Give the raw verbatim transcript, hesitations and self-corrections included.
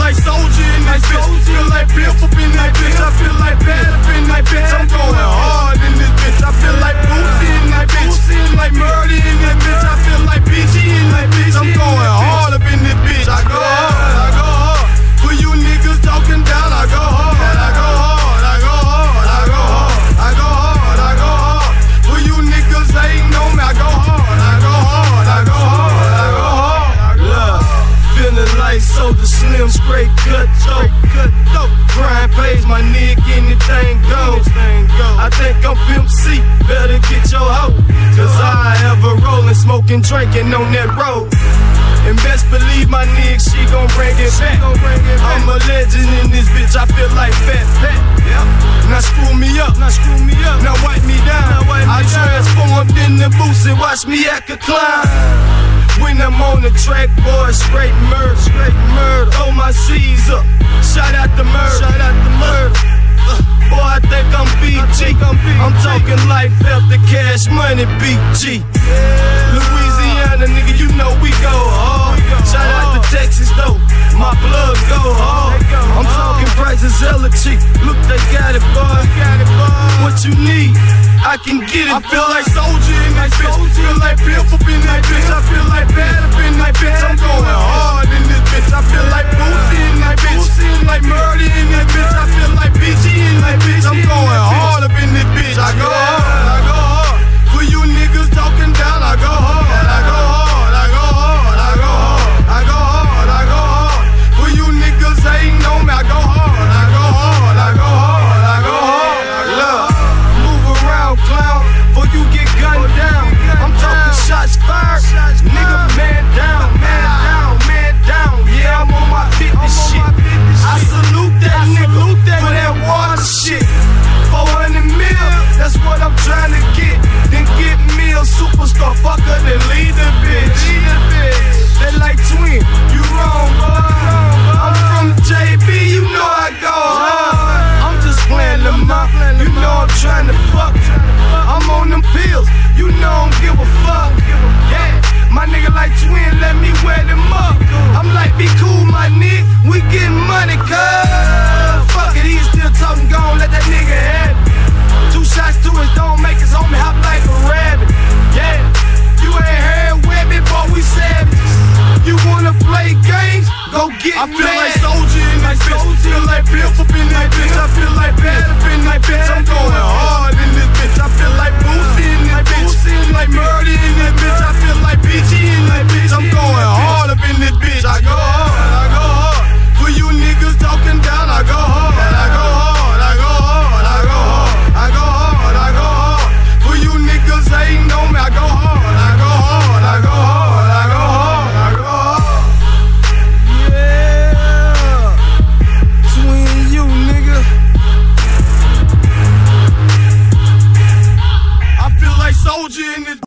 like soldier in this bitch. Feel like Biff up in that bitch. I feel like bad up in that bitch. I'm going hard in this bitch. I feel like Boosie in that bitch. Like Murdy in that bitch. I feel like B G in that bitch. I'm going hard up in this bitch. I go hard, I go hard. For you niggas talking down, I go hard, I go hard, I go hard, I go hard, I go hard, I go hard. For you niggas ain't know me, I go hard, I go hard, I go hard, I go hard. Look, feeling like Soulja Slim, straight cut, straight cut, dope. Grind pays my nigga, anything goes. I think I'm Pimp C, better get your hoe. Cause I ever rollin', smoking, drinking on that road. And best believe my nigga, she gon' bring it back. I'm a legend in this bitch, I feel like Fat Pat. Now screw me up, now screw me up, now wipe me down. I transformed in the booth and watch me act a clown. When I'm on the track, boy, straight murder, straight murder. Throw my C's up, shout out the murder, shout out the murder. Uh, boy, I think I'm B G. I'm talking life after cash money, B G. Louisiana, nigga, you know we go hard. Shout out to Texas, though, my blood go hard. I'm talking prices hella cheap. Look, they got it, boy. What you need, I can get it. I feel like soldier in that bitch. Feel like Biff up in that bitch. I feel like bad up in that bitch. I'm going hard in this bitch. I feel like Boosie in that bitch. Like Murdy in that bitch. I feel like B G in that bitch. I'm going hard up in this bitch. I go hard, I go hard. For you niggas talking down, I go hard, I go hard, I go hard, I go hard, I go hard, I go hard. For you niggas ain't know me, I go hard, I go hard, I go hard, I go hard. Look, move around, clown, before you get gunned down. I'm talking shots fired, nigga, man down, man down, man down. Yeah, I'm on my fifty shit. I salute that nigga for that water shit. four hundred mil, that's what I'm trying to get. Then get me a superstar fucker, then lead the bitch. They like twin, you wrong, boy. I'm from J B, you know I go hard. I'm just playing them up, you know I'm trying to fuck. I'm on them pills, you know I don't give a fuck. Yeah, my nigga like twin, let me wear them up. I'm like, be cool, my nigga, we getting money, cuz. Fuck it, he still talking, gon' let that nigga have it. Two shots to his dome, make his homie hop like a rabbit. Yeah, you ain't heard with me, boy, we savages. You wanna play games? Go get I feel mad. Like soldier in that bitch. Feel like Biff up